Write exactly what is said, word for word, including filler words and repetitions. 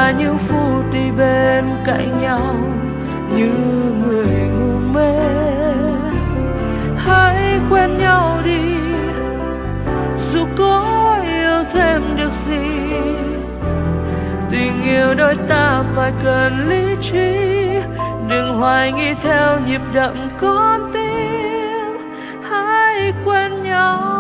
ta như phút đi bên cạnh nhau như người ngu mê. Hãy quen nhau đi, dù có yêu thêm được gì, tình yêu đôi ta phải cần lý trí. Đừng hoài nghi theo nhịp đập con tim, hãy quen nhau.